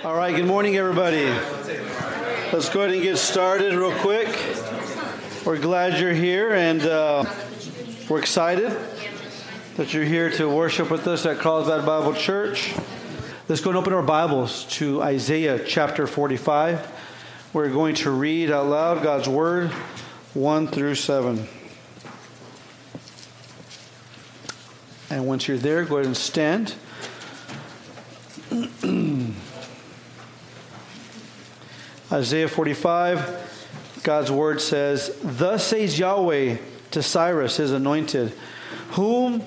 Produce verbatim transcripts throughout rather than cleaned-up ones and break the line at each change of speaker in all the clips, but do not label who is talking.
All right, good morning, everybody. Let's go ahead and get started real quick. We're glad you're here, and uh, we're excited that you're here to worship with us at Carlsbad Bible Church. Let's go and open our Bibles to Isaiah chapter forty-five. We're going to read out loud God's Word, one through seven. And once you're there, go ahead and stand. Isaiah forty-five, God's Word says, "Thus says Yahweh to Cyrus, his anointed, whom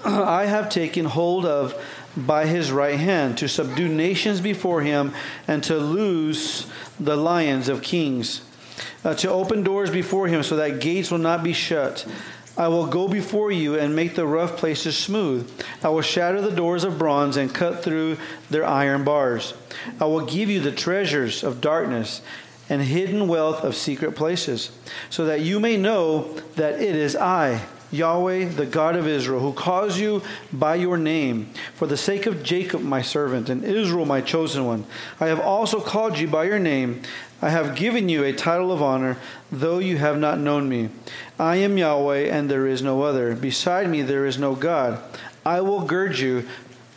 I have taken hold of by his right hand, to subdue nations before him, and to loose the lions of kings, uh, to open doors before him, so that gates will not be shut. I will go before you and make the rough places smooth. I will shatter the doors of bronze and cut through their iron bars. I will give you the treasures of darkness and hidden wealth of secret places, so that you may know that it is I, Yahweh, the God of Israel, who calls you by your name, for the sake of Jacob my servant and Israel my chosen one. I have also called you by your name. I have given you a title of honor, though you have not known me. I am Yahweh, and there is no other. Beside me there is no God. I will gird you,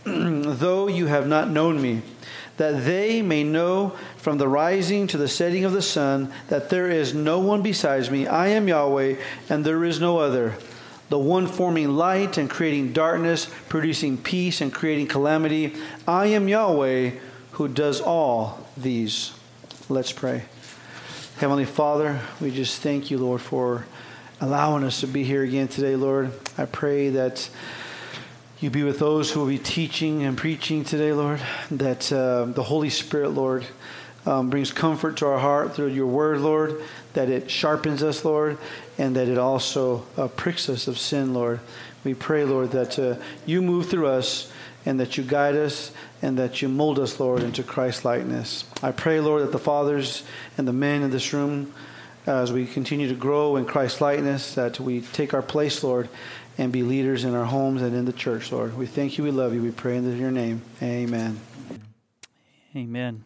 though you have not known me, that they may know from the rising to the setting of the sun that there is no one besides me. I am Yahweh, and there is no other, the one forming light and creating darkness, producing peace and creating calamity. I am Yahweh, who does all these." Let's pray. Heavenly Father, we just thank you, Lord, for allowing us to be here again today, Lord. I pray that you be with those who will be teaching and preaching today, Lord, that uh, the Holy Spirit, Lord, um, brings comfort to our heart through your word, Lord, that it sharpens us, Lord, and that it also uh, pricks us of sin, Lord. We pray, Lord, that uh, you move through us and that you guide us and that you mold us, Lord, into Christ-likeness. I pray, Lord, that the fathers and the men in this room, uh, as we continue to grow in Christ-likeness, that we take our place, Lord, and be leaders in our homes and in the church, Lord. We thank you, we love you, we pray in your name. Amen.
Amen.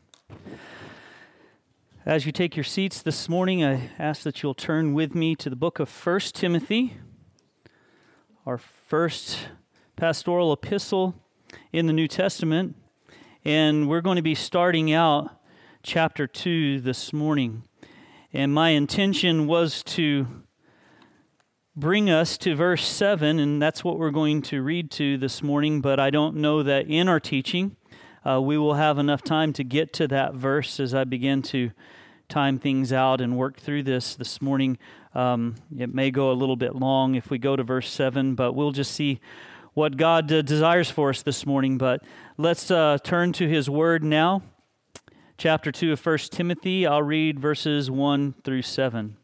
As you take your seats this morning, I ask that you'll turn with me to the book of First Timothy, our first pastoral epistle in the New Testament, and we're going to be starting out chapter two this morning. And my intention was to bring us to verse seven, and that's what we're going to read to this morning, but I don't know that in our teaching uh, we will have enough time to get to that verse as I begin to time things out and work through this this morning. Um, it may go a little bit long if we go to verse seven, but we'll just see what God uh, desires for us this morning. But let's uh, turn to His Word now. Chapter two of First Timothy, I'll read verses one through seven.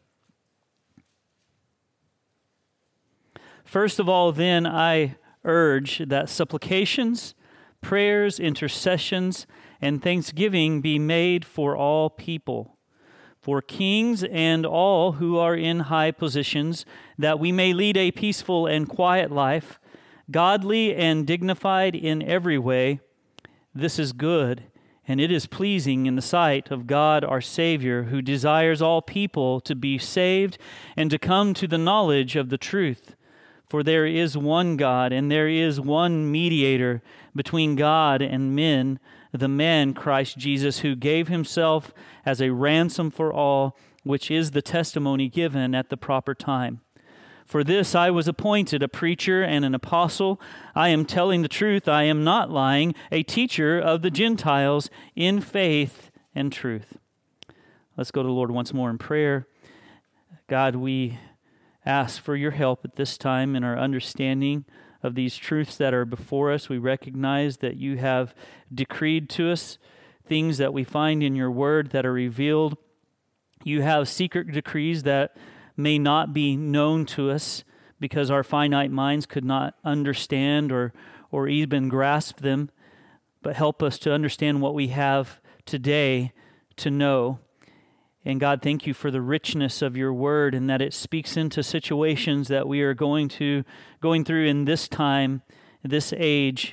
"First of all, then, I urge that supplications, prayers, intercessions, and thanksgiving be made for all people, for kings and all who are in high positions, that we may lead a peaceful and quiet life, godly and dignified in every way. This is good, and it is pleasing in the sight of God our Savior, who desires all people to be saved and to come to the knowledge of the truth. For there is one God, and there is one mediator between God and men, the man Christ Jesus, who gave himself as a ransom for all, which is the testimony given at the proper time. For this I was appointed a preacher and an apostle. I am telling the truth, I am not lying, a teacher of the Gentiles in faith and truth." Let's go to the Lord once more in prayer. God, we ask for your help at this time in our understanding of these truths that are before us. We recognize that you have decreed to us things that we find in your word that are revealed. You have secret decrees that may not be known to us because our finite minds could not understand or, or even grasp them. But help us to understand what we have today to know. And God, thank you for the richness of your word and that it speaks into situations that we are going to going through in this time, this age,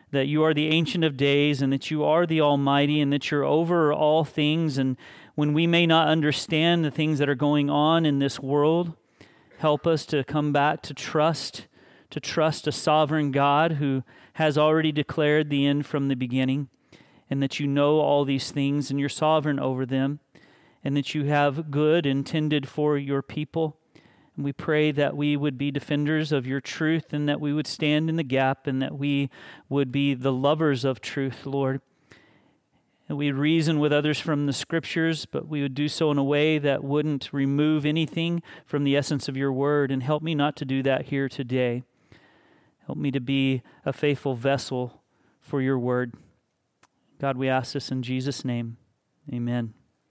that you are the Ancient of Days and that you are the Almighty and that you're over all things. And when we may not understand the things that are going on in this world, help us to come back to trust, to trust a sovereign God who has already declared the end from the beginning, and that you know all these things and you're sovereign over them, and that you have good intended for your people. And we pray that we would be defenders of your truth and that we would stand in the gap and that we would be the lovers of truth, Lord. And we'd reason with others from the Scriptures, but we would do so in a way that wouldn't remove anything from the essence of your word. And help me not to do that here today. Help me to be a faithful vessel for your word. God, we ask this in Jesus' name. Amen.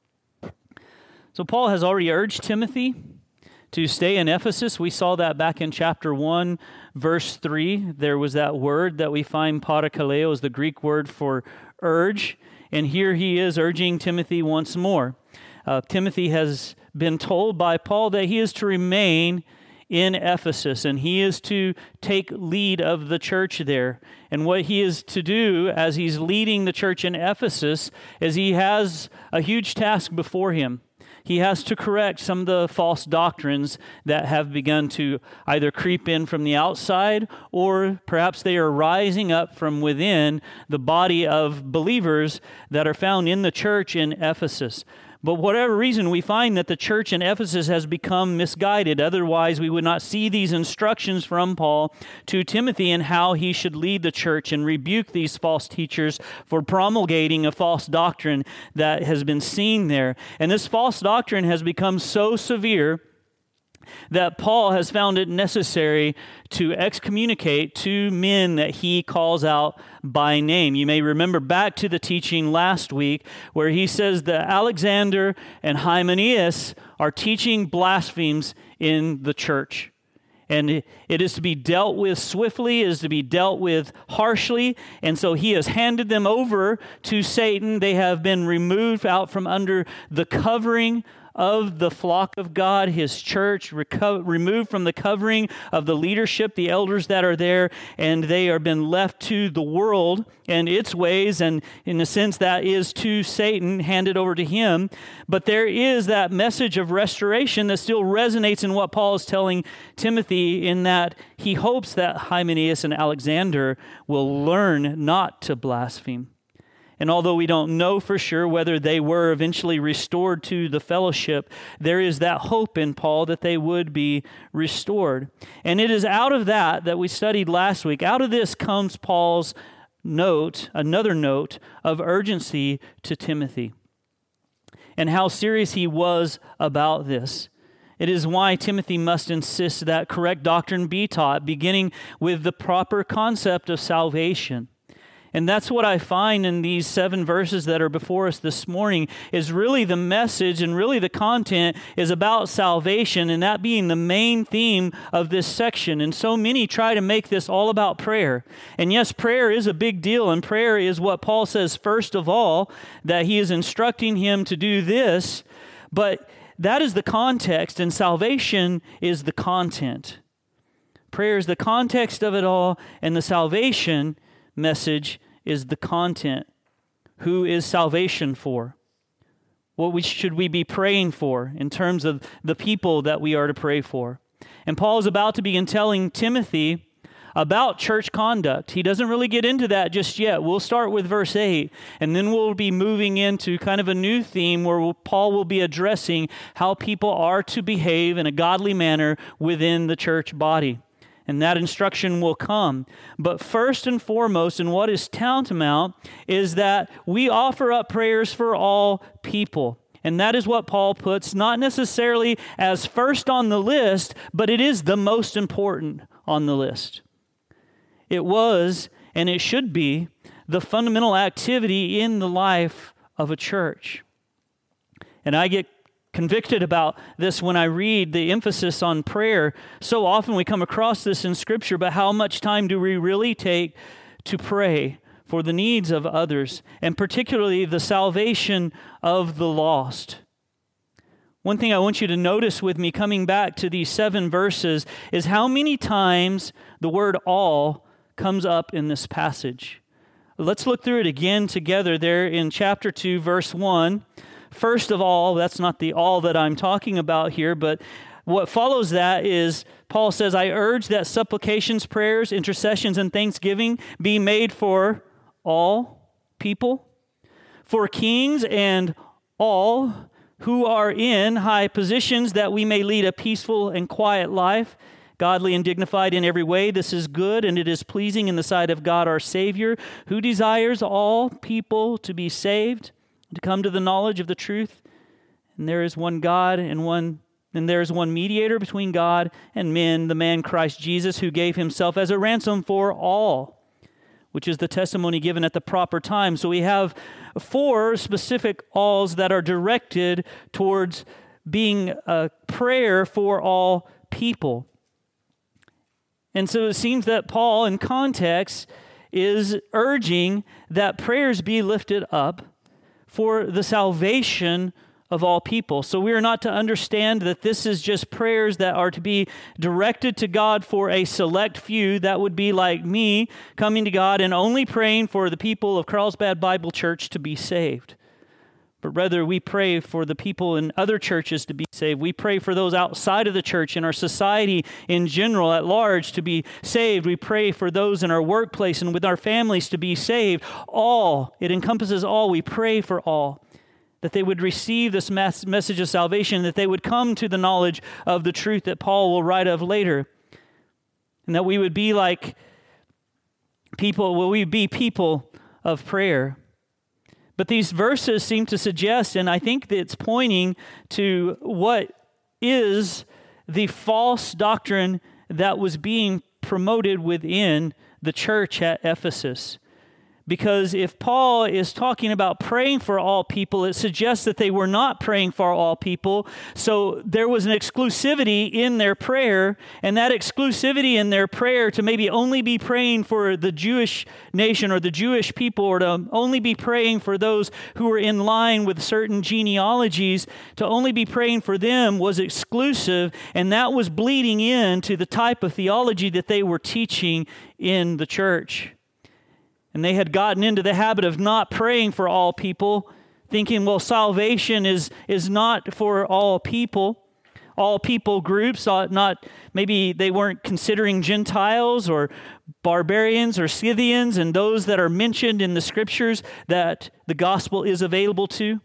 So Paul has already urged Timothy to stay in Ephesus. We saw that back in chapter one, verse three. There was that word that we find, parakaleo, is the Greek word for urge. And here he is urging Timothy once more. Uh, Timothy has been told by Paul that he is to remain in Ephesus, and he is to take lead of the church there. And what he is to do as he's leading the church in Ephesus is he has a huge task before him. He has to correct some of the false doctrines that have begun to either creep in from the outside, or perhaps they are rising up from within the body of believers that are found in the church in Ephesus. But whatever reason, we find that the church in Ephesus has become misguided. Otherwise, we would not see these instructions from Paul to Timothy in how he should lead the church and rebuke these false teachers for promulgating a false doctrine that has been seen there. And this false doctrine has become so severe that Paul has found it necessary to excommunicate two men that he calls out by name. You may remember back to the teaching last week where he says that Alexander and Hymenaeus are teaching blasphemies in the church. And it is to be dealt with swiftly, it is to be dealt with harshly. And so he has handed them over to Satan. They have been removed out from under the covering of the flock of God, his church, reco- removed from the covering of the leadership, the elders that are there, and they are been left to the world and its ways, and in a sense that is to Satan, handed over to him. But there is that message of restoration that still resonates in what Paul is telling Timothy, in that he hopes that Hymenaeus and Alexander will learn not to blaspheme. And although we don't know for sure whether they were eventually restored to the fellowship, there is that hope in Paul that they would be restored. And it is out of that that we studied last week. Out of this comes Paul's note, another note of urgency to Timothy, and how serious he was about this. It is why Timothy must insist that correct doctrine be taught, beginning with the proper concept of salvation. And that's what I find in these seven verses that are before us this morning, is really the message and really the content is about salvation, and that being the main theme of this section. And so many try to make this all about prayer. And yes, prayer is a big deal, and prayer is what Paul says first of all, that he is instructing him to do this, but that is the context, and salvation is the content. Prayer is the context of it all, and the salvation message is the content. Who is salvation for? What we, should we be praying for in terms of the people that we are to pray for? And Paul is about to begin telling Timothy about church conduct. He doesn't really get into that just yet. We'll start with verse eight, and then we'll be moving into kind of a new theme where we'll, Paul will be addressing how people are to behave in a godly manner within the church body. And that instruction will come. But first and foremost, and what is tantamount, is that we offer up prayers for all people. And that is what Paul puts, not necessarily as first on the list, but it is the most important on the list. It was, and it should be, the fundamental activity in the life of a church. And I get convicted about this when I read the emphasis on prayer. So often we come across this in Scripture, but how much time do we really take to pray for the needs of others, and particularly the salvation of the lost? One thing I want you to notice with me coming back to these seven verses is how many times the word all comes up in this passage. Let's look through it again together there in chapter two, verse one. First of all, that's not the all that I'm talking about here, but what follows that is Paul says, I urge that supplications, prayers, intercessions, and thanksgiving be made for all people, for kings and all who are in high positions, that we may lead a peaceful and quiet life, godly and dignified in every way. This is good, and it is pleasing in the sight of God our Savior, who desires all people to be saved, to come to the knowledge of the truth. And there is one God and one and there is one mediator between God and men, the man Christ Jesus, who gave himself as a ransom for all, which is the testimony given at the proper time. So we have four specific alls that are directed towards being a prayer for all people. And so it seems that Paul, in context, is urging that prayers be lifted up for the salvation of all people. So we are not to understand that this is just prayers that are to be directed to God for a select few. That would be like me coming to God and only praying for the people of Carlsbad Bible Church to be saved. But rather, we pray for the people in other churches to be saved. We pray for those outside of the church, in our society in general, at large, to be saved. We pray for those in our workplace and with our families to be saved. All, it encompasses all. We pray for all, that they would receive this mass message of salvation, that they would come to the knowledge of the truth that Paul will write of later, and that we would be like people, will we be people of prayer. But these verses seem to suggest, and I think that it's pointing to what is the false doctrine that was being promoted within the church at Ephesus. Because if Paul is talking about praying for all people, it suggests that they were not praying for all people. So there was an exclusivity in their prayer, and that exclusivity in their prayer to maybe only be praying for the Jewish nation or the Jewish people, or to only be praying for those who were in line with certain genealogies, to only be praying for them was exclusive, and that was bleeding into the type of theology that they were teaching in the church. And they had gotten into the habit of not praying for all people, thinking, well, salvation is, is not for all people, all people groups, not, maybe they weren't considering Gentiles or barbarians or Scythians and those that are mentioned in the scriptures that the gospel is available to.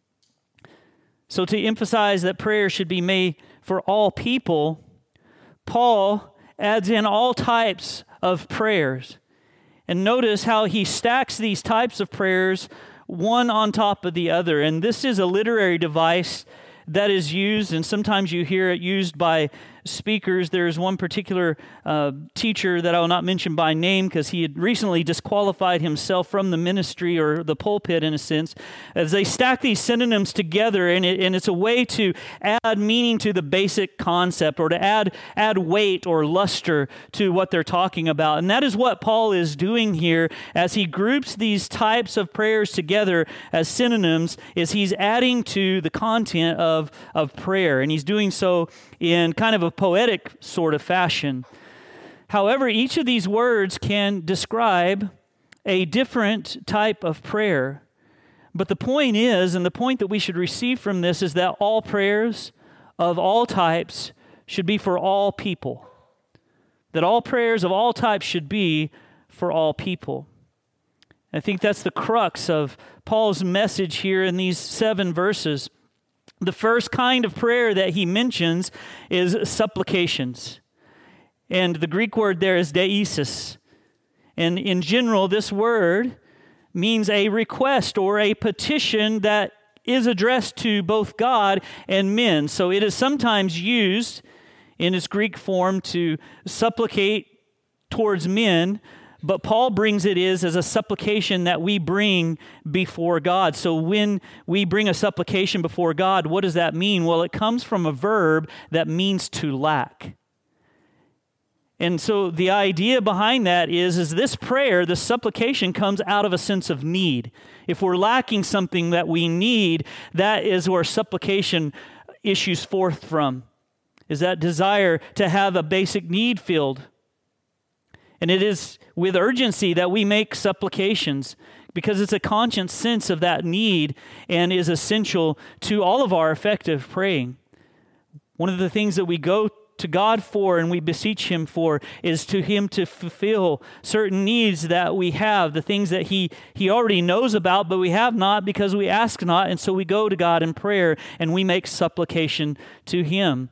So to emphasize that prayer should be made for all people, Paul adds in all types of prayers. And notice how he stacks these types of prayers one on top of the other. And this is a literary device that is used, and sometimes you hear it used by speakers. There's one particular uh, teacher that I will not mention by name because he had recently disqualified himself from the ministry or the pulpit in a sense, as they stack these synonyms together, and, it, and it's a way to add meaning to the basic concept, or to add, add weight or luster to what they're talking about. And that is what Paul is doing here as he groups these types of prayers together as synonyms, is he's adding to the content of, of prayer, and he's doing so in kind of a poetic sort of fashion. However, each of these words can describe a different type of prayer. But the point is, and the point that we should receive from this, is that all prayers of all types should be for all people. That all prayers of all types should be for all people. I think that's the crux of Paul's message here in these seven verses. The first kind of prayer that he mentions is supplications. And the Greek word there is deesis. And in general, this word means a request or a petition that is addressed to both God and men. So it is sometimes used in its Greek form to supplicate towards men, but Paul brings it is as a supplication that we bring before God. So when we bring a supplication before God, what does that mean? Well, it comes from a verb that means to lack. And so the idea behind that is, is this prayer, this supplication comes out of a sense of need. If we're lacking something that we need, that is where supplication issues forth from, is that desire to have a basic need filled. And it is with urgency that we make supplications, because it's a conscious sense of that need and is essential to all of our effective praying. One of the things that we go to God for and we beseech Him for is to Him to fulfill certain needs that we have, the things that He He already knows about, but we have not because we ask not, and so we go to God in prayer and we make supplication to Him.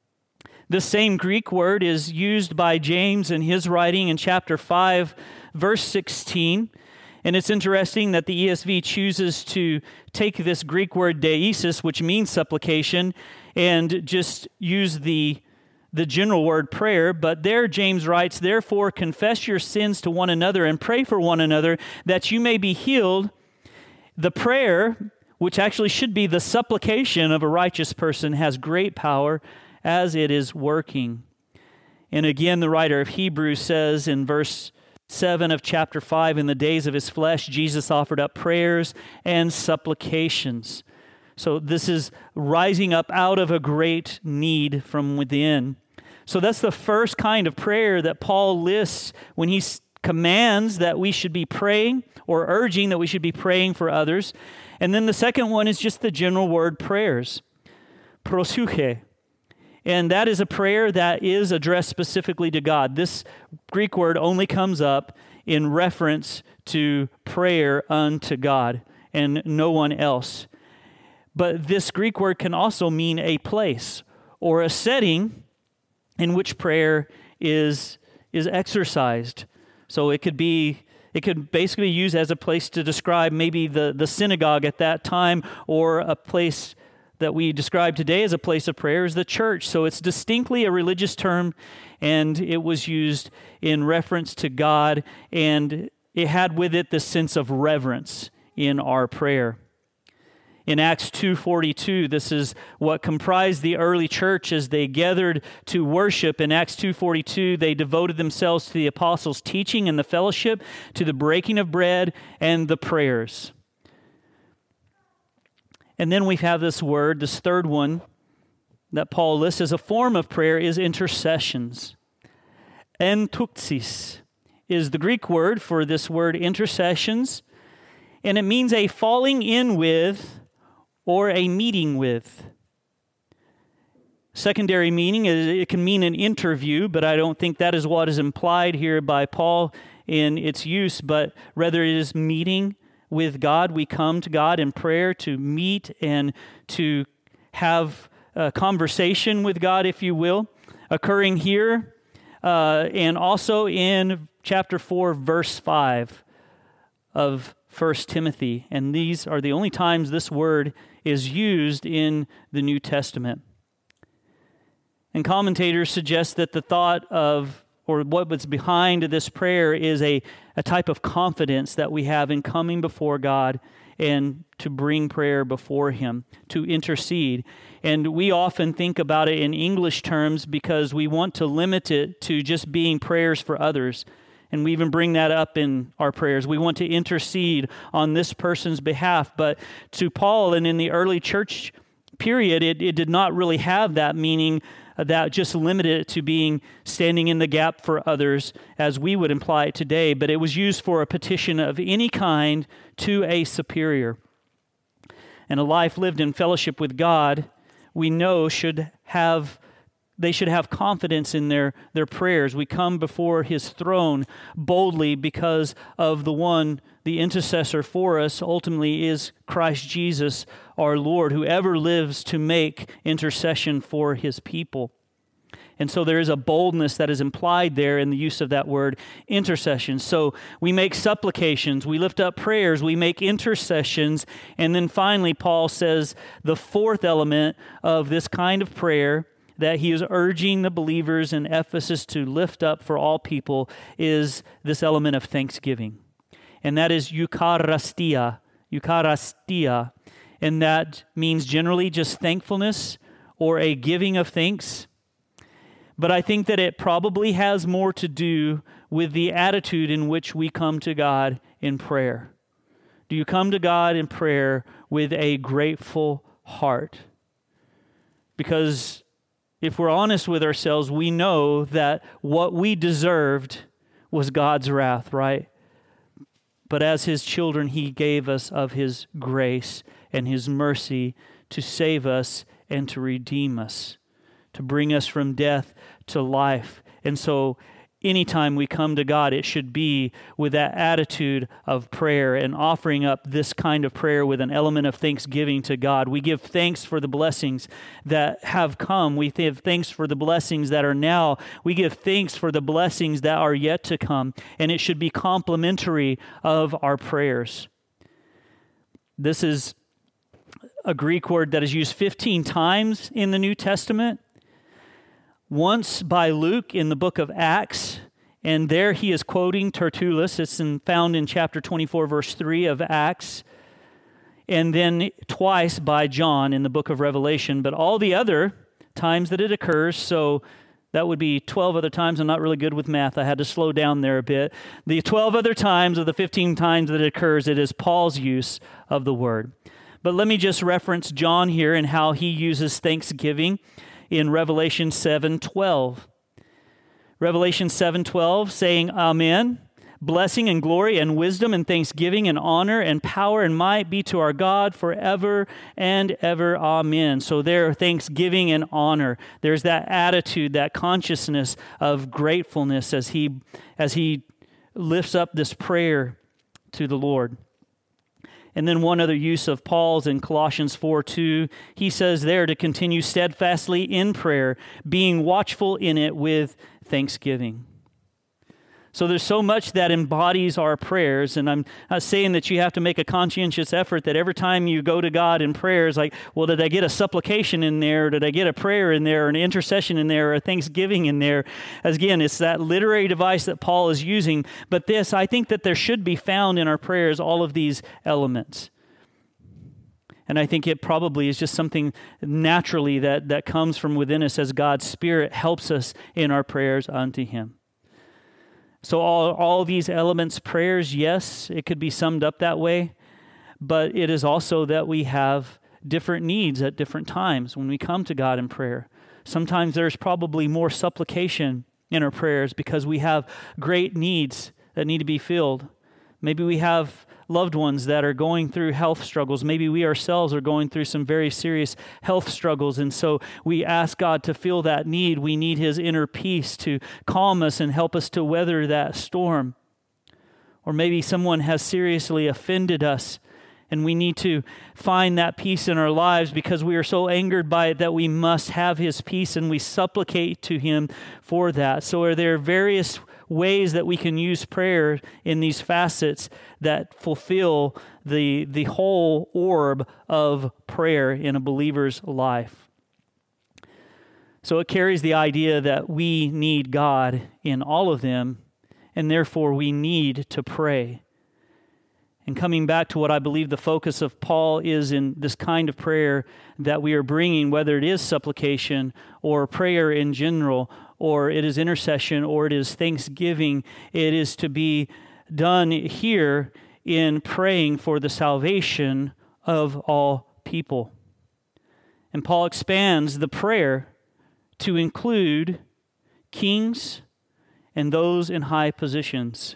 The same Greek word is used by James in his writing in chapter five, verse sixteen. And it's interesting that the E S V chooses to take this Greek word deesis, which means supplication, and just use the, the general word prayer. But there James writes, "Therefore confess your sins to one another and pray for one another that you may be healed." The prayer, which actually should be the supplication of a righteous person, has great power as it is working. And again, the writer of Hebrews says in verse seven of chapter five, "In the days of His flesh, Jesus offered up prayers and supplications." So this is rising up out of a great need from within. So that's the first kind of prayer that Paul lists when he commands that we should be praying, or urging that we should be praying for others. And then the second one is just the general word prayers, proseuche. And that is a prayer that is addressed specifically to God. This Greek word only comes up in reference to prayer unto God and no one else. But this Greek word can also mean a place or a setting in which prayer is, is exercised. So it could be, it could basically be used as a place to describe maybe the, the synagogue at that time, or a place that we describe today as a place of prayer is the church. So it's distinctly a religious term, and it was used in reference to God, and it had with it the sense of reverence in our prayer. In Acts two forty-two, this is what comprised the early church as they gathered to worship. In Acts two forty-two, they devoted themselves to the apostles' teaching and the fellowship, to the breaking of bread and the prayers. And then we have this word, this third one that Paul lists as a form of prayer is intercessions. Entuxis is the Greek word for this word intercessions, and it means a falling in with or a meeting with. Secondary meaning is it can mean an interview, but I don't think that is what is implied here by Paul in its use, but rather it is meeting with God. We come to God in prayer to meet and to have a conversation with God, if you will, occurring here uh, and also in chapter four, verse five of First Timothy. And these are the only times this word is used in the New Testament. And commentators suggest that the thought of, or what was behind this prayer is a, a type of confidence that we have in coming before God and to bring prayer before Him, to intercede. And we often think about it in English terms because we want to limit it to just being prayers for others. And we even bring that up in our prayers. We want to intercede on this person's behalf. But to Paul and in the early church period, it, it did not really have that meaning that just limited it to being standing in the gap for others as we would imply it today, but it was used for a petition of any kind to a superior. And a life lived in fellowship with God, we know should have, they should have confidence in their, their prayers. We come before His throne boldly because of the one, the intercessor for us ultimately is Christ Jesus, our Lord, who ever lives to make intercession for His people. And so there is a boldness that is implied there in the use of that word, intercession. So we make supplications, we lift up prayers, we make intercessions, and then finally Paul says the fourth element of this kind of prayer that he is urging the believers in Ephesus to lift up for all people is this element of thanksgiving. And that is eucharistia, eucharistia, and that means generally just thankfulness or a giving of thanks. But I think that it probably has more to do with the attitude in which we come to God in prayer. Do you come to God in prayer with a grateful heart? Because if we're honest with ourselves, we know that what we deserved was God's wrath, right? But as his children, he gave us of his grace and his mercy to save us and to redeem us, to bring us from death to life. And so anytime we come to God, it should be with that attitude of prayer and offering up this kind of prayer with an element of thanksgiving to God. We give thanks for the blessings that have come. We give thanks for the blessings that are now. We give thanks for the blessings that are yet to come. And it should be complementary of our prayers. This is a Greek word that is used fifteen times in the New Testament. Once by Luke in the book of Acts, and there he is quoting Tertullus. It's in, found in chapter twenty-four, verse three of Acts, and then twice by John in the book of Revelation. But all the other times that it occurs, so that would be twelve other times. I'm not really good with math. I had to slow down there a bit. The twelve other times of the fifteen times that it occurs, it is Paul's use of the word. But let me just reference John here and how he uses thanksgiving in Revelation seven twelve. Revelation seven twelve saying, Amen. Blessing and glory and wisdom and thanksgiving and honor and power and might be to our God forever and ever. Amen. So there, thanksgiving and honor. There's that attitude, that consciousness of gratefulness as he, as he lifts up this prayer to the Lord. And then one other use of Paul's in Colossians four two, he says there to continue steadfastly in prayer, being watchful in it with thanksgiving. So there's so much that embodies our prayers, and I'm not saying that you have to make a conscientious effort that every time you go to God in prayer is like, well, did I get a supplication in there? Did I get a prayer in there, or an intercession in there, or a thanksgiving in there? As again, it's that literary device that Paul is using. But this, I think that there should be found in our prayers all of these elements. And I think it probably is just something naturally that, that comes from within us as God's Spirit helps us in our prayers unto Him. So all, all these elements, prayers, yes, it could be summed up that way, but it is also that we have different needs at different times when we come to God in prayer. Sometimes there's probably more supplication in our prayers because we have great needs that need to be filled. Maybe we have loved ones that are going through health struggles. Maybe we ourselves are going through some very serious health struggles. And so we ask God to fill that need. We need His inner peace to calm us and help us to weather that storm. Or maybe someone has seriously offended us and we need to find that peace in our lives because we are so angered by it that we must have His peace, and we supplicate to Him for that. So are there various ways that we can use prayer in these facets that fulfill the, the whole orb of prayer in a believer's life. So it carries the idea that we need God in all of them, and therefore we need to pray. And coming back to what I believe the focus of Paul is in this kind of prayer that we are bringing, whether it is supplication or prayer in general, or it is intercession, or it is thanksgiving, it is to be done here in praying for the salvation of all people. And Paul expands the prayer to include kings and those in high positions.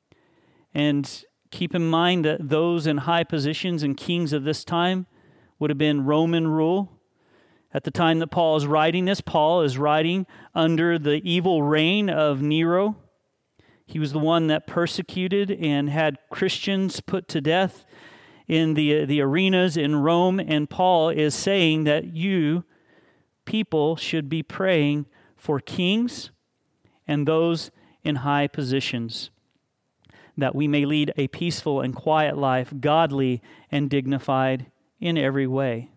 And keep in mind that those in high positions and kings of this time would have been Roman rule. At the time that Paul is writing this, Paul is writing under the evil reign of Nero. He was the one that persecuted and had Christians put to death in the, the arenas in Rome. And Paul is saying that you, people, should be praying for kings and those in high positions, that we may lead a peaceful and quiet life, godly and dignified in every way.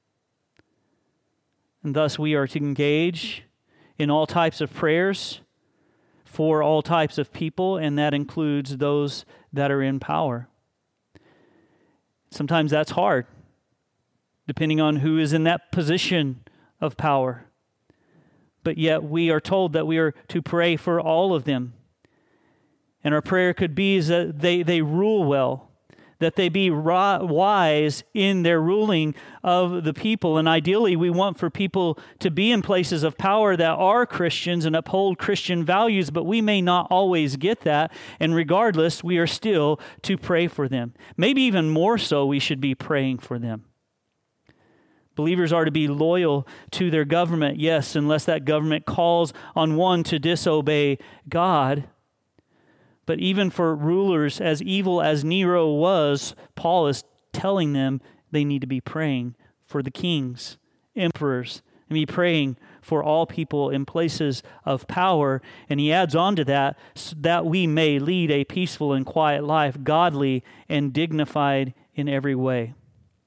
And thus we are to engage in all types of prayers for all types of people, and that includes those that are in power. Sometimes that's hard, depending on who is in that position of power. But yet we are told that we are to pray for all of them. And our prayer could be is that they, they rule well, that they be wise in their ruling of the people. And ideally, we want for people to be in places of power that are Christians and uphold Christian values, but we may not always get that. And regardless, we are still to pray for them. Maybe even more so, we should be praying for them. Believers are to be loyal to their government, yes, unless that government calls on one to disobey God. But even for rulers as evil as Nero was, Paul is telling them they need to be praying for the kings, emperors, and be praying for all people in places of power. And he adds on to that, so that we may lead a peaceful and quiet life, godly and dignified in every way.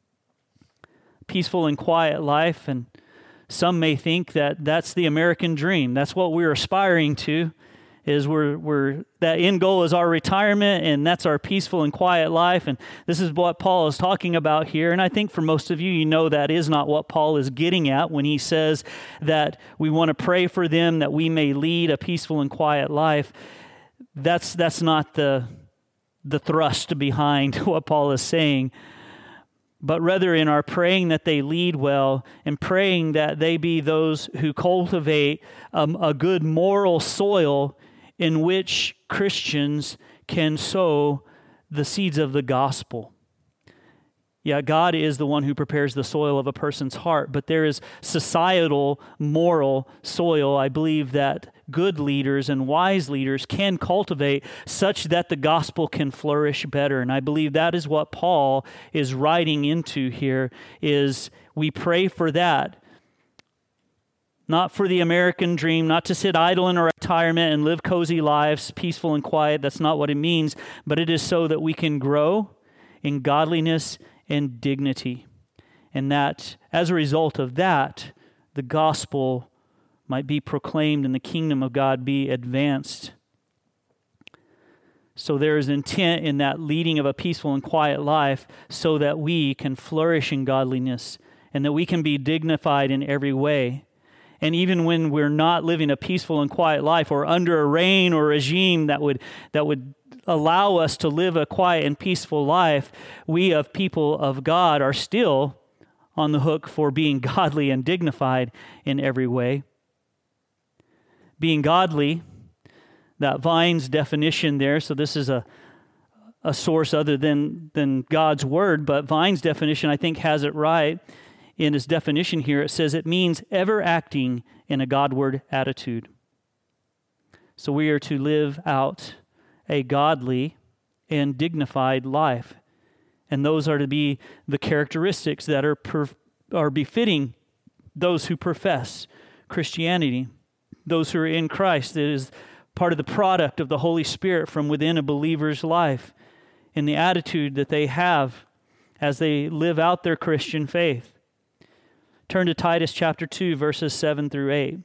Peaceful and quiet life, and some may think that that's the American dream. That's what we're aspiring to, is we're, we're, that end goal is our retirement, and that's our peaceful and quiet life. And this is what Paul is talking about here. And I think for most of you, you know that is not what Paul is getting at when he says that we want to pray for them, that we may lead a peaceful and quiet life. That's, that's not the, the thrust behind what Paul is saying. But rather in our praying that they lead well and praying that they be those who cultivate um, a good moral soil in which Christians can sow the seeds of the gospel. Yeah, God is the one who prepares the soil of a person's heart, but there is societal, moral soil, I believe, that good leaders and wise leaders can cultivate such that the gospel can flourish better. And I believe that is what Paul is writing into here, is we pray for that. Not for the American dream, not to sit idle in our retirement and live cozy lives, peaceful and quiet. That's not what it means, but it is so that we can grow in godliness and dignity. And that as a result of that, the gospel might be proclaimed and the kingdom of God be advanced. So there is intent in that leading of a peaceful and quiet life so that we can flourish in godliness and that we can be dignified in every way. And even when we're not living a peaceful and quiet life or under a reign or regime that would that would allow us to live a quiet and peaceful life, we of people of God are still on the hook for being godly and dignified in every way. Being godly, that Vine's definition there, so this is a a source other than, than God's word, but Vine's definition, I think, has it right. In its definition here, it says it means ever acting in a Godward attitude. So we are to live out a godly and dignified life. And those are to be the characteristics that are per, are befitting those who profess Christianity, those who are in Christ. It is part of the product of the Holy Spirit from within a believer's life in the attitude that they have as they live out their Christian faith. Turn to Titus chapter two, verses seven through eight.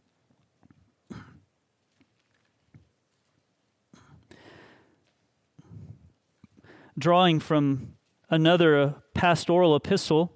Drawing from another uh, pastoral epistle,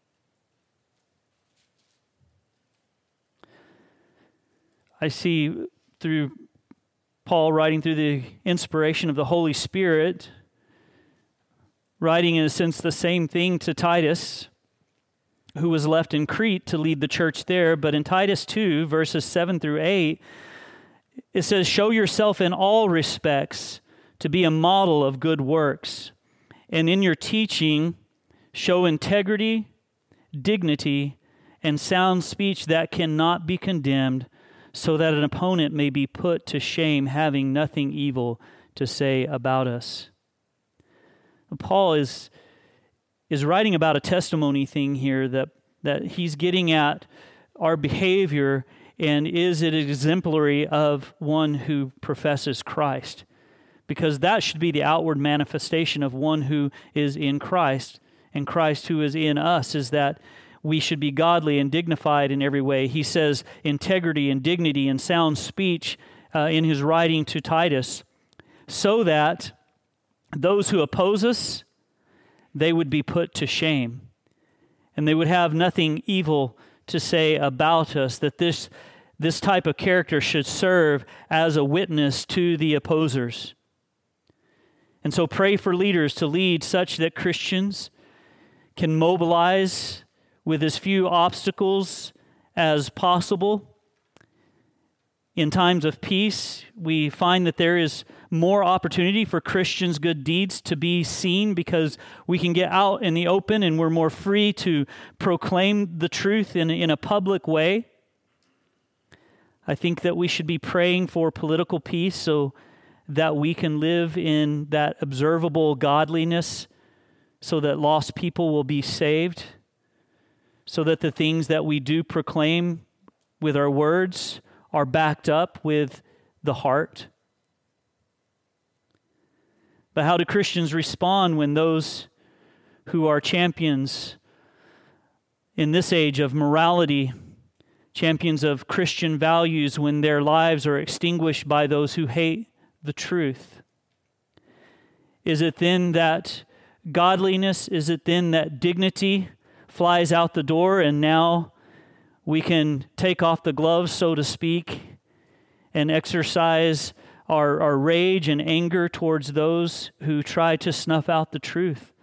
I see through Paul writing through the inspiration of the Holy Spirit, writing in a sense the same thing to Titus, who was left in Crete to lead the church there. But in Titus two, verses seven through eight, it says, "Show yourself in all respects to be a model of good works, and in your teaching show integrity, dignity, and sound speech that cannot be condemned, so that an opponent may be put to shame, having nothing evil to say about us." Paul is is writing about a testimony thing here, that, that he's getting at our behavior, and is it exemplary of one who professes Christ? Because that should be the outward manifestation of one who is in Christ, and Christ who is in us, is that we should be godly and dignified in every way. He says integrity and dignity and sound speech uh, in his writing to Titus, so that those who oppose us, they would be put to shame, and they would have nothing evil to say about us, that this, this type of character should serve as a witness to the opposers. And so pray for leaders to lead such that Christians can mobilize with as few obstacles as possible. In times of peace, we find that there is more opportunity for Christians' good deeds to be seen because we can get out in the open and we're more free to proclaim the truth in, in a public way. I think that we should be praying for political peace so that we can live in that observable godliness so that lost people will be saved, so that the things that we do proclaim with our words are backed up with the heart. But how do Christians respond when those who are champions in this age of morality, champions of Christian values, when their lives are extinguished by those who hate the truth? Is it then that godliness, is it then that dignity flies out the door and now we can take off the gloves, so to speak, and exercise our, our rage and anger towards those who try to snuff out the truth?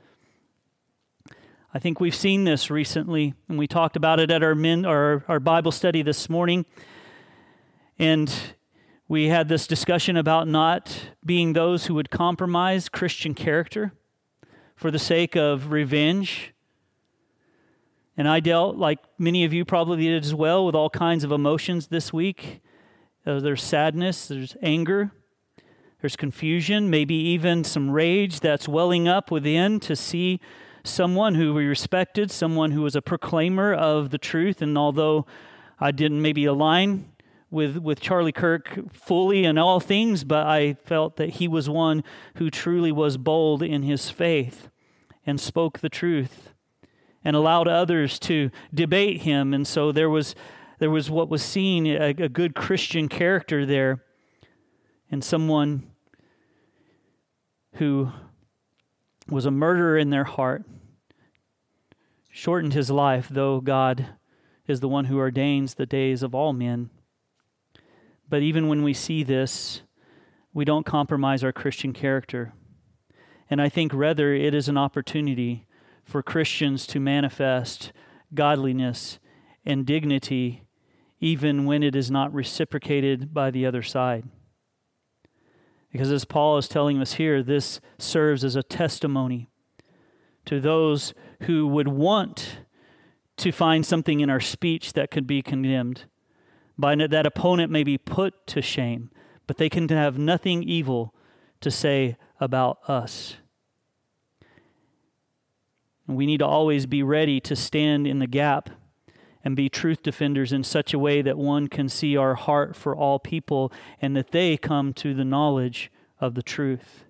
I think we've seen this recently, and we talked about it at our men, our, our Bible study this morning. And we had this discussion about not being those who would compromise Christian character for the sake of revenge. And I dealt, like many of you probably did as well, with all kinds of emotions this week. Uh, there's sadness, there's anger, there's confusion, maybe even some rage that's welling up within to see someone who we respected, someone who was a proclaimer of the truth. And although I didn't maybe align with, with Charlie Kirk fully in all things, but I felt that he was one who truly was bold in his faith and spoke the truth and allowed others to debate him. And so there was there was what was seen, a, a good Christian character there, and someone who was a murderer in their heart, shortened his life, though God is the one who ordains the days of all men. But even when we see this, we don't compromise our Christian character. And I think rather it is an opportunity for Christians to manifest godliness and dignity even when it is not reciprocated by the other side. Because as Paul is telling us here, this serves as a testimony to those who would want to find something in our speech that could be condemned. By that opponent may be put to shame, but they can have nothing evil to say about us. And we need to always be ready to stand in the gap and be truth defenders in such a way that one can see our heart for all people and that they come to the knowledge of the truth.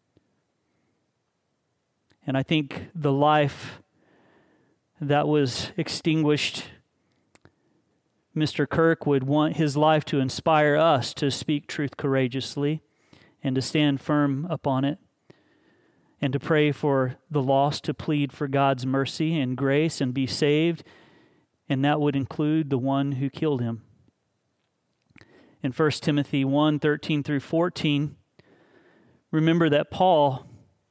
And I think the life that was extinguished, Mister Kirk would want his life to inspire us to speak truth courageously and to stand firm upon it, and to pray for the lost to plead for God's mercy and grace and be saved, and that would include the one who killed him. In First Timothy one, thirteen through fourteen, remember that Paul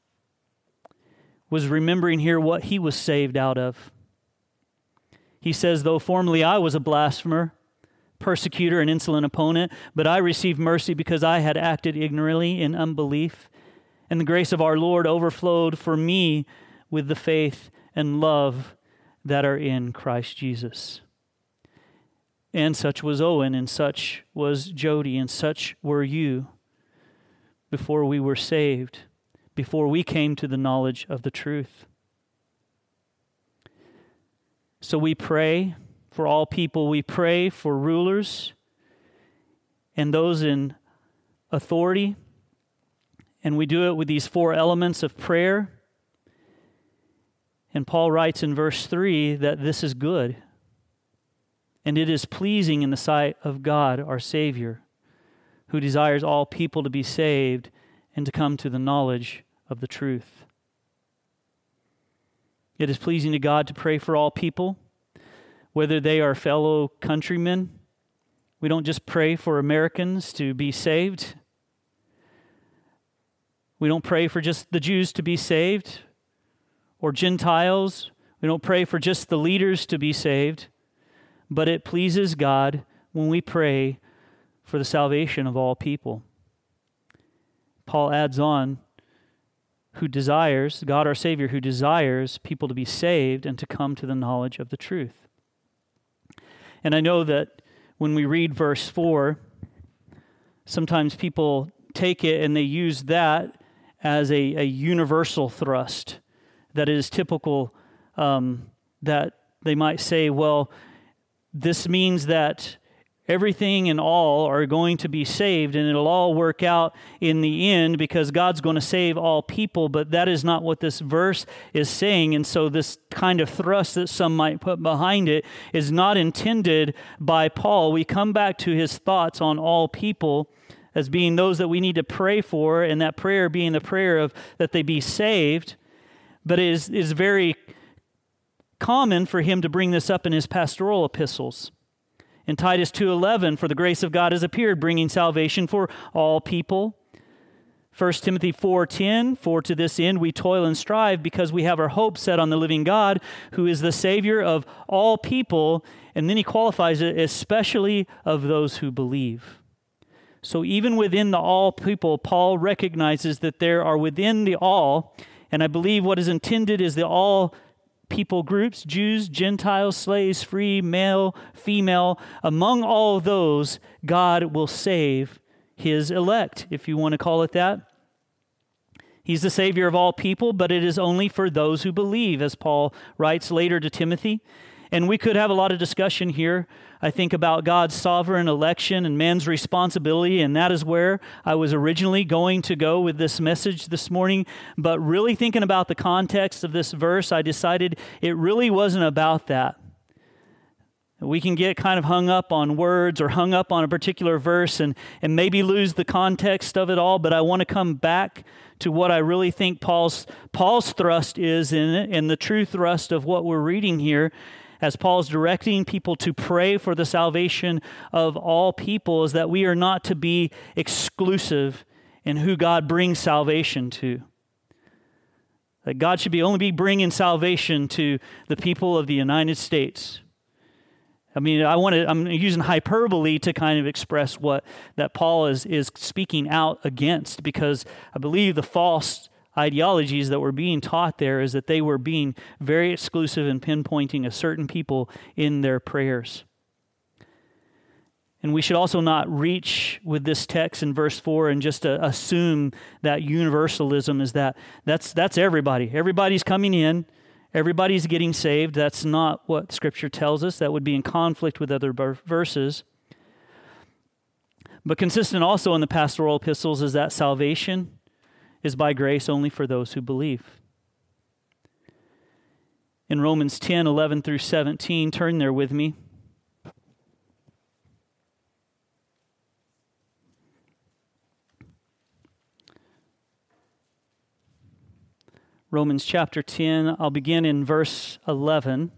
was remembering here what he was saved out of. He says, though formerly I was a blasphemer, persecutor, and insolent opponent, but I received mercy because I had acted ignorantly in unbelief, and the grace of our Lord overflowed for me with the faith and love that are in Christ Jesus. And such was Owen, and such was Jody, and such were you before we were saved, before we came to the knowledge of the truth. So we pray for all people. We pray for rulers and those in authority. And we do it with these four elements of prayer. And Paul writes in verse three that this is good. And it is pleasing in the sight of God, our Savior, who desires all people to be saved and to come to the knowledge of the truth. It is pleasing to God to pray for all people, whether they are fellow countrymen. We don't just pray for Americans to be saved. We don't pray for just the Jews to be saved or Gentiles. We don't pray for just the leaders to be saved. But it pleases God when we pray for the salvation of all people. Paul adds on, who desires, God our Savior, who desires people to be saved and to come to the knowledge of the truth. And I know that when we read verse four, sometimes people take it and they use that as a, a universal thrust that is typical, um, that they might say, well, this means that everything and all are going to be saved, and it'll all work out in the end because God's going to save all people, but that is not what this verse is saying. And so this kind of thrust that some might put behind it is not intended by Paul. We come back to his thoughts on all people as being those that we need to pray for, and that prayer being the prayer of that they be saved. But it is, is very common for him to bring this up in his pastoral epistles. In Titus two eleven, for the grace of God has appeared, bringing salvation for all people. First Timothy four ten, for to this end we toil and strive, because we have our hope set on the living God, who is the Savior of all people. And then he qualifies it, especially of those who believe. So even within the all people, Paul recognizes that there are within the all, and I believe what is intended is the all people groups, Jews, Gentiles, slaves, free, male, female. Among all those, God will save his elect, if you want to call it that. He's the Savior of all people, but it is only for those who believe, as Paul writes later to Timothy. And we could have a lot of discussion here, I think, about God's sovereign election and man's responsibility, and that is where I was originally going to go with this message this morning. But really thinking about the context of this verse, I decided it really wasn't about that. We can get kind of hung up on words or hung up on a particular verse and, and maybe lose the context of it all, but I want to come back to what I really think Paul's Paul's thrust is in it, and the true thrust of what we're reading here, as Paul's directing people to pray for the salvation of all people, is that we are not to be exclusive in who God brings salvation to. That God should be only be bringing salvation to the people of the United States. I mean, I want to, I'm using hyperbole to kind of express what that Paul is, is speaking out against, because I believe the false ideologies that were being taught there is that they were being very exclusive in pinpointing a certain people in their prayers. And we should also not reach with this text in verse four and just uh, assume that universalism is that that's that's everybody. Everybody's coming in. Everybody's getting saved. That's not what Scripture tells us. That would be in conflict with other verses. But consistent also in the pastoral epistles is that salvation is by grace only for those who believe. In Romans ten, eleven through seventeen, turn there with me. Romans chapter ten, I'll begin in verse eleven.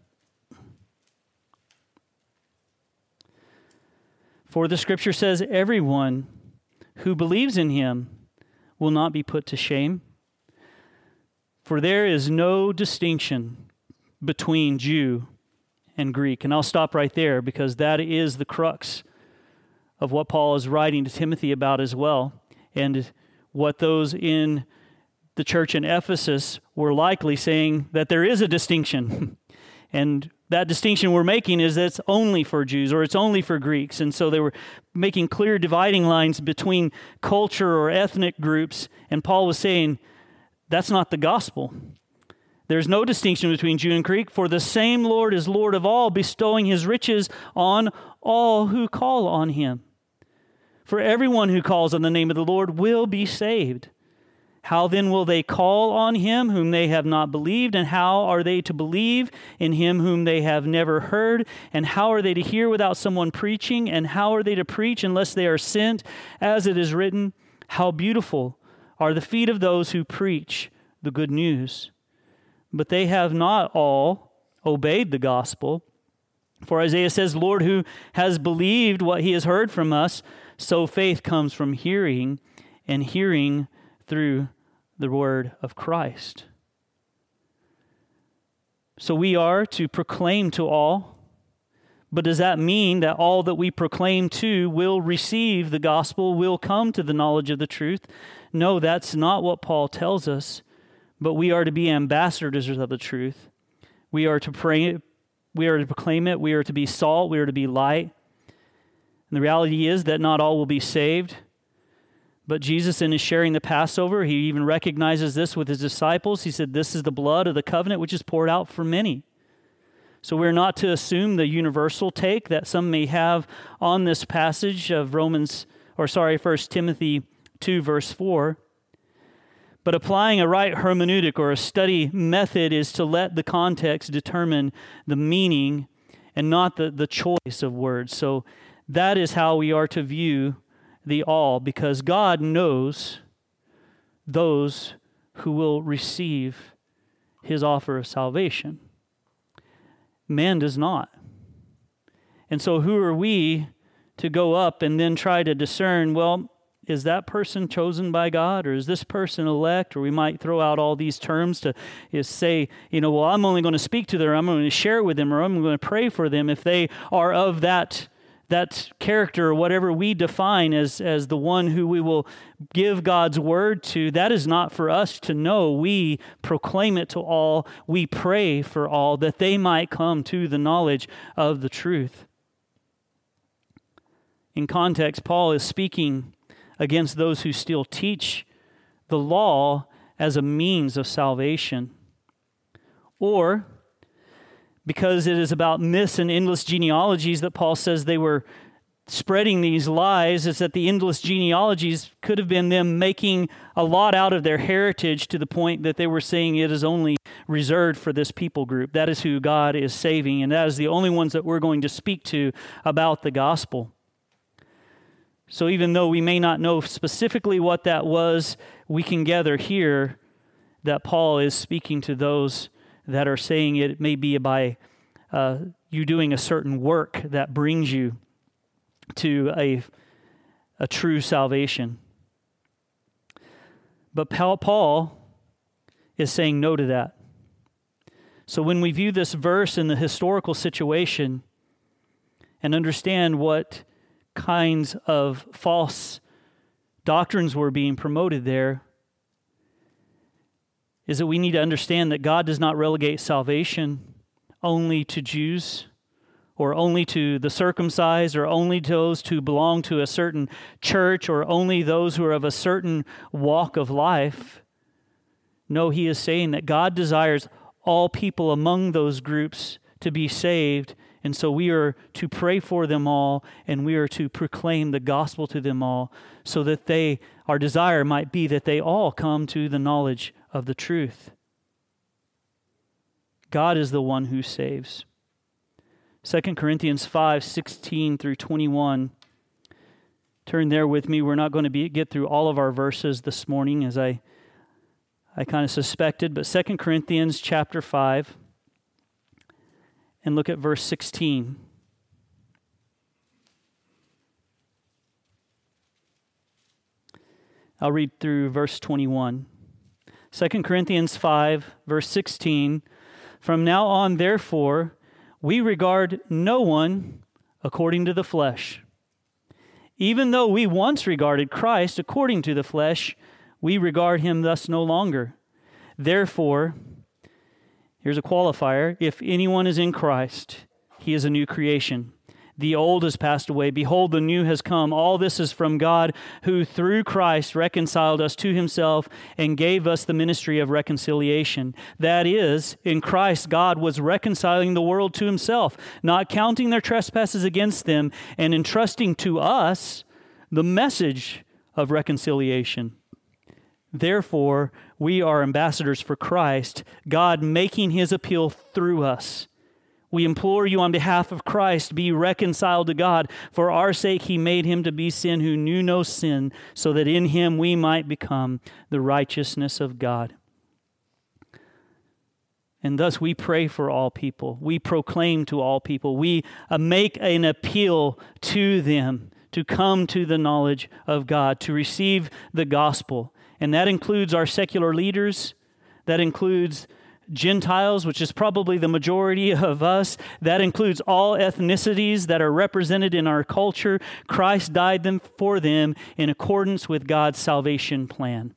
For the Scripture says, everyone who believes in him will not be put to shame. For there is no distinction between Jew and Greek. And I'll stop right there, because that is the crux of what Paul is writing to Timothy about as well, and what those in the church in Ephesus were likely saying, that there is a distinction. And that distinction we're making is that it's only for Jews or it's only for Greeks. And so they were making clear dividing lines between culture or ethnic groups. And Paul was saying, that's not the gospel. There's no distinction between Jew and Greek, for the same Lord is Lord of all, bestowing his riches on all who call on him. For everyone who calls on the name of the Lord will be saved. How then will they call on him whom they have not believed? And how are they to believe in him whom they have never heard? And how are they to hear without someone preaching? And how are they to preach unless they are sent? As it is written, how beautiful are the feet of those who preach the good news. But they have not all obeyed the gospel. For Isaiah says, Lord, who has believed what he has heard from us? So faith comes from hearing, and hearing through the word of Christ. So we are to proclaim to all, but does that mean that all that we proclaim to will receive the gospel, will come to the knowledge of the truth? No, that's not what Paul tells us, but we are to be ambassadors of the truth. We are to pray, we are to proclaim it, we are to be salt, we are to be light. And the reality is that not all will be saved. But Jesus, in his sharing the Passover, he even recognizes this with his disciples. He said, this is the blood of the covenant which is poured out for many. So we're not to assume the universal take that some may have on this passage of Romans, or sorry, First Timothy two, verse four. But applying a right hermeneutic or a study method is to let the context determine the meaning and not the, the choice of words. So that is how we are to view the all, because God knows those who will receive his offer of salvation. Man does not. And so who are we to go up and then try to discern, well, is that person chosen by God, or is this person elect? Or we might throw out all these terms to is say, you know, well, I'm only going to speak to them, or I'm going to share it with them, or I'm going to pray for them if they are of that that character, or whatever we define as, as the one who we will give God's word to. That is not for us to know. We proclaim it to all. We pray for all, that they might come to the knowledge of the truth. In context, Paul is speaking against those who still teach the law as a means of salvation. Or because it is about myths and endless genealogies that Paul says they were spreading these lies, is that the endless genealogies could have been them making a lot out of their heritage to the point that they were saying it is only reserved for this people group. That is who God is saving, and that is the only ones that we're going to speak to about the gospel. So even though we may not know specifically what that was, we can gather here that Paul is speaking to those that are saying it may be by uh, you doing a certain work that brings you to a, a true salvation. But Paul is saying no to that. So when we view this verse in the historical situation and understand what kinds of false doctrines were being promoted there, is that we need to understand that God does not relegate salvation only to Jews, or only to the circumcised, or only to those who belong to a certain church, or only those who are of a certain walk of life. No, he is saying that God desires all people among those groups to be saved, and so we are to pray for them all, and we are to proclaim the gospel to them all, so that they, our desire might be that they all come to the knowledge of the truth. God is the one who saves. Second Corinthians five, sixteen through twenty-one. Turn there with me. We're not going to be, get through all of our verses this morning, as I, I kind of suspected, but Second Corinthians chapter five, and look at verse sixteen. I'll read through verse twenty-one. Second Corinthians five, verse sixteen. From now on, therefore, we regard no one according to the flesh. Even though we once regarded Christ according to the flesh, we regard him thus no longer. Therefore, here's a qualifier: if anyone is in Christ, he is a new creation. The old has passed away. Behold, the new has come. All this is from God, who through Christ reconciled us to himself and gave us the ministry of reconciliation. That is, in Christ, God was reconciling the world to himself, not counting their trespasses against them, and entrusting to us the message of reconciliation. Therefore, we are ambassadors for Christ, God making his appeal through us. We implore you on behalf of Christ, be reconciled to God. For our sake he made him to be sin who knew no sin, so that in him we might become the righteousness of God. And thus we pray for all people. We proclaim to all people. We uh, make an appeal to them to come to the knowledge of God, to receive the gospel. And that includes our secular leaders. That includes Gentiles, which is probably the majority of us. That includes all ethnicities that are represented in our culture. Christ died them for them in accordance with God's salvation plan.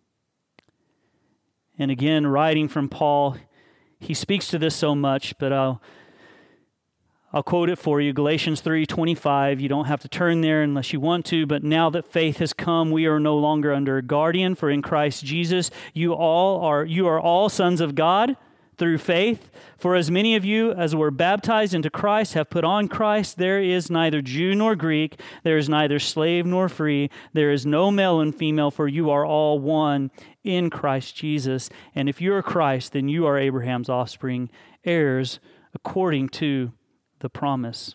And again, writing from Paul, he speaks to this so much, but I'll I'll quote it for you, Galatians three twenty-five. You don't have to turn there unless you want to, but now that faith has come, we are no longer under a guardian, for in Christ Jesus you all are you are all sons of God through faith. For as many of you as were baptized into Christ have put on Christ. There is neither Jew nor Greek, there is neither slave nor free, there is no male and female, for you are all one in Christ Jesus. And if you are Christ, then you are Abraham's offspring, heirs according to the promise.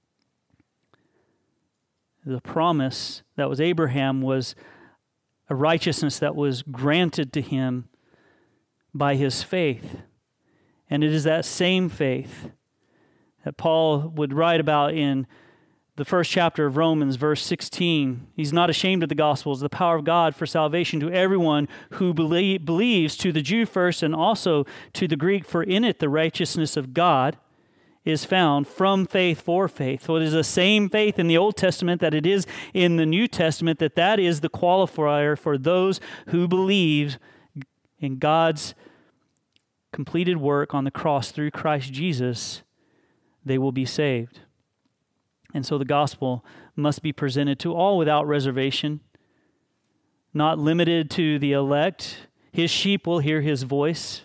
The promise that was Abraham was a righteousness that was granted to him by his faith. And it is that same faith that Paul would write about in the first chapter of Romans, verse sixteen. He's not ashamed of the gospel. It's the power of God for salvation to everyone who believe, believes, to the Jew first and also to the Greek, for in it the righteousness of God is found from faith for faith. So it is the same faith in the Old Testament that it is in the New Testament, that that is the qualifier for those who believe in God's completed work on the cross through Christ Jesus. They will be saved. And so the gospel must be presented to all without reservation, not limited to the elect. His sheep will hear his voice.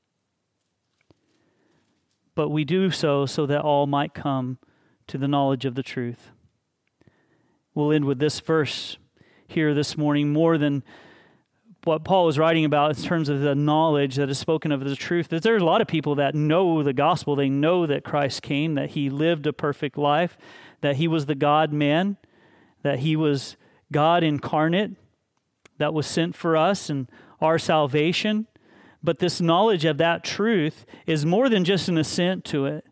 But we do so so that all might come to the knowledge of the truth. We'll end with this verse here this morning. More than what Paul was writing about in terms of the knowledge that is spoken of the truth, that there's a lot of people that know the gospel. They know that Christ came, that he lived a perfect life, that he was the God-man, that he was God incarnate, that was sent for us and our salvation. But this knowledge of that truth is more than just an assent to it.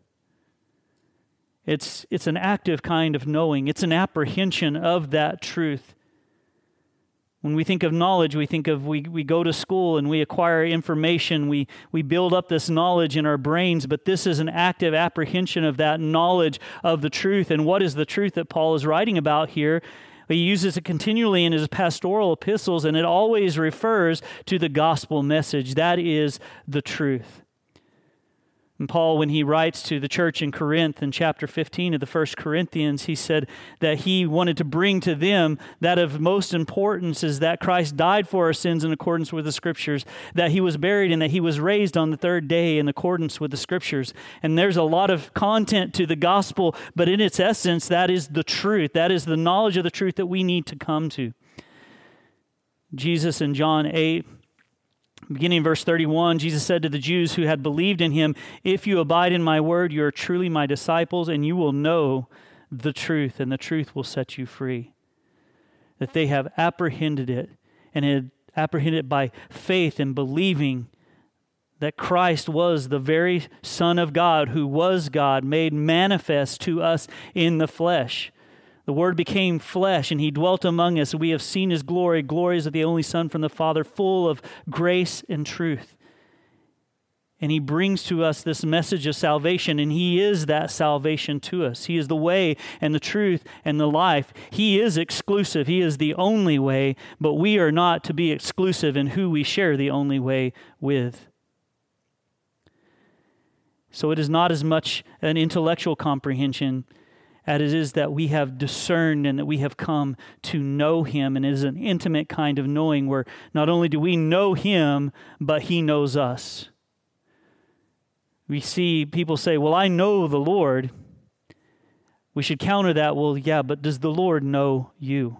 It's, it's an active kind of knowing. It's an apprehension of that truth. When we think of knowledge, we think of we, we go to school and we acquire information. We, we build up this knowledge in our brains, but this is an active apprehension of that knowledge of the truth. And what is the truth that Paul is writing about here? He uses it continually in his pastoral epistles, and it always refers to the gospel message. That is the truth. And Paul, when he writes to the church in Corinth in chapter fifteen of the First Corinthians, he said that he wanted to bring to them that of most importance is that Christ died for our sins in accordance with the Scriptures, that he was buried and that he was raised on the third day in accordance with the Scriptures. And there's a lot of content to the gospel, but in its essence, that is the truth. That is the knowledge of the truth that we need to come to. Jesus in John eight, beginning in verse thirty-one, Jesus said to the Jews who had believed in him, "If you abide in my word, you are truly my disciples, and you will know the truth, and the truth will set you free." That they have apprehended it, and had apprehended it by faith and believing that Christ was the very Son of God, who was God, made manifest to us in the flesh. The Word became flesh, and he dwelt among us. We have seen his glory, glories of the only Son from the Father, full of grace and truth. And he brings to us this message of salvation, and he is that salvation to us. He is the way and the truth and the life. He is exclusive. He is the only way, but we are not to be exclusive in who we share the only way with. So it is not as much an intellectual comprehension as it is that we have discerned and that we have come to know him. And it is an intimate kind of knowing where not only do we know him, but he knows us. We see people say, well, I know the Lord. We should counter that, well, yeah, but does the Lord know you?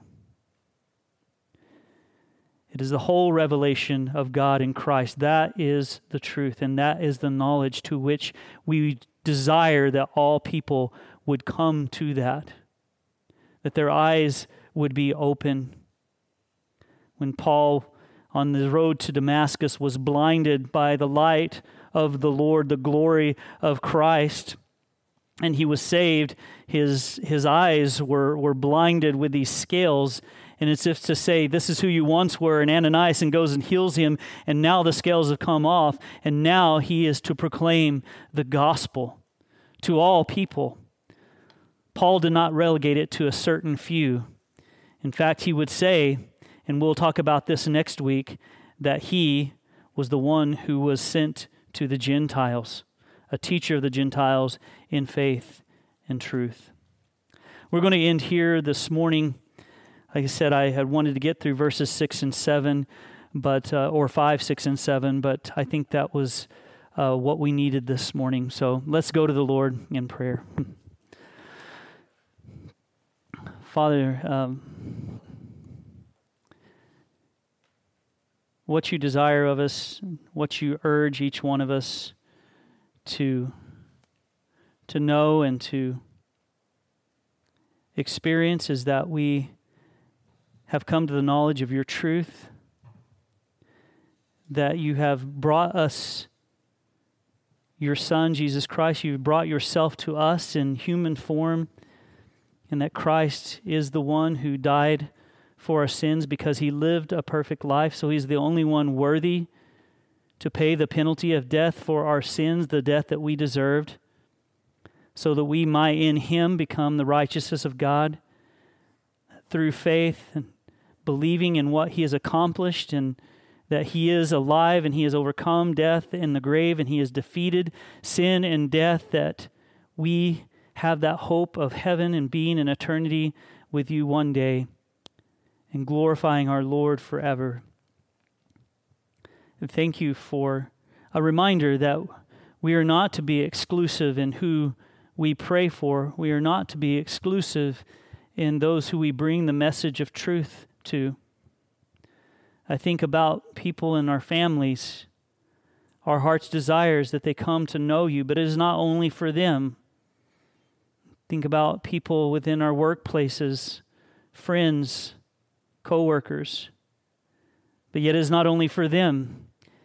It is the whole revelation of God in Christ. That is the truth, and that is the knowledge to which we desire that all people would come to that, that their eyes would be open. When Paul, on the road to Damascus, was blinded by the light of the Lord, the glory of Christ, and he was saved, his his eyes were, were blinded with these scales, And it's if to say, this is who you once were, and Ananias and goes and heals him, and now the scales have come off, and now he is to proclaim the gospel to all people. Paul did not relegate it to a certain few. In fact, he would say, and we'll talk about this next week, that he was the one who was sent to the Gentiles, a teacher of the Gentiles in faith and truth. We're going to end here this morning. Like I said, I had wanted to get through verses six and seven, but uh, or five, six, and seven, but I think that was uh, what we needed this morning. So let's go to the Lord in prayer. Father, um, what you desire of us, what you urge each one of us to, to know and to experience is that we have come to the knowledge of your truth, that you have brought us your Son, Jesus Christ. You've brought yourself to us in human form, and that Christ is the one who died for our sins because he lived a perfect life, so he's the only one worthy to pay the penalty of death for our sins, the death that we deserved, so that we might in him become the righteousness of God through faith and believing in what he has accomplished, and that he is alive and he has overcome death and the grave, and he has defeated sin and death, that we have that hope of heaven and being in eternity with you one day and glorifying our Lord forever. And thank you for a reminder that we are not to be exclusive in who we pray for. We are not to be exclusive in those who we bring the message of truth to. I think about people in our families. Our heart's desires that they come to know you, but it is not only for them. Think about people within our workplaces, friends, co-workers, but yet it is not only for them.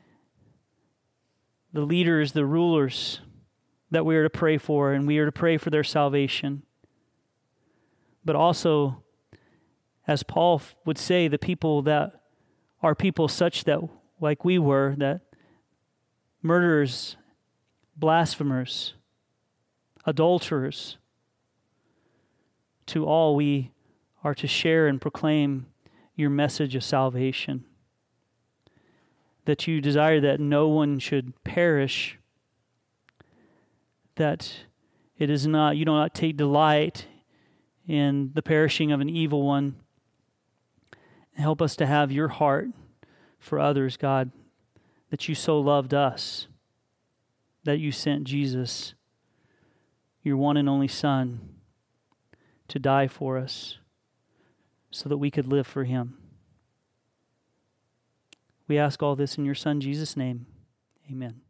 The leaders, the rulers that we are to pray for, and we are to pray for their salvation. But also, as Paul would say, the people that are people such that, like we were, that murderers, blasphemers, adulterers, to all we are to share and proclaim your message of salvation. That you desire that no one should perish, that it is not, you do not take delight in the perishing of an evil one. Help us to have your heart for others, God, that you so loved us, that you sent Jesus, your one and only Son, to die for us so that we could live for him. We ask all this in your Son, Jesus' name. Amen.